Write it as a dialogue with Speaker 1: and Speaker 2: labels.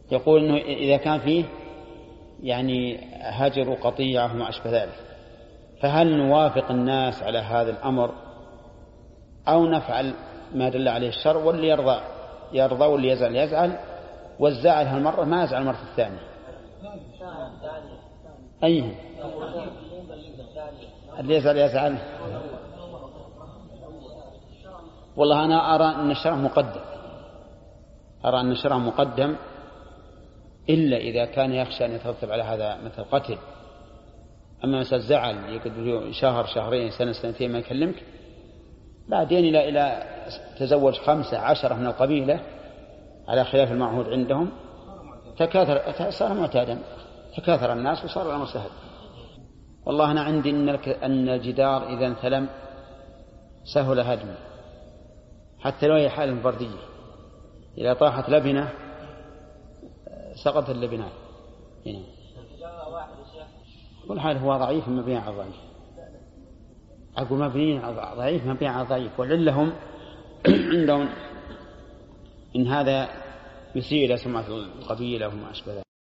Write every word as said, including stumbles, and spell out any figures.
Speaker 1: يقول إنه إذا كان فيه يعني هجر قطيعة وما أشبه ذلك، فهل نوافق الناس على هذا الأمر أو نفعل ما دل عليه الشرع، واللي يرضى يرضى واللي يزعل يزعل، والزعل هالمرة ما يزعل المرة الثانية؟ أيه اللي يزعل يزعل. والله أنا أرى أن الشرع مقدم، أرى أن الشرع مقدم إلا إذا كان يخشى أن يترتب على هذا مثل قتل. أما مثل زعل يقدر شهر شهرين سنة سنتين ما يكلمك، بعدين إلى إلى تزوج خمسة عشرة من القبيلة على خلاف المعهود عندهم، تكاثر صار معتادا، تكاثر الناس وصار الأمر سهل. والله أنا عندي أن الجدار إذا انثلم سهل هدمه، حتى لو هي حالة فردية، إذا طاحت لبنة سقط اللبنان. هنا كل حال هو ضعيف مبني على ضعيف، أقول مبني على ضعيف مبني على ضعيف، ولعلهم عندهم إن هذا يسيء إلى سمعة القبيلة وما أشبه ذلك.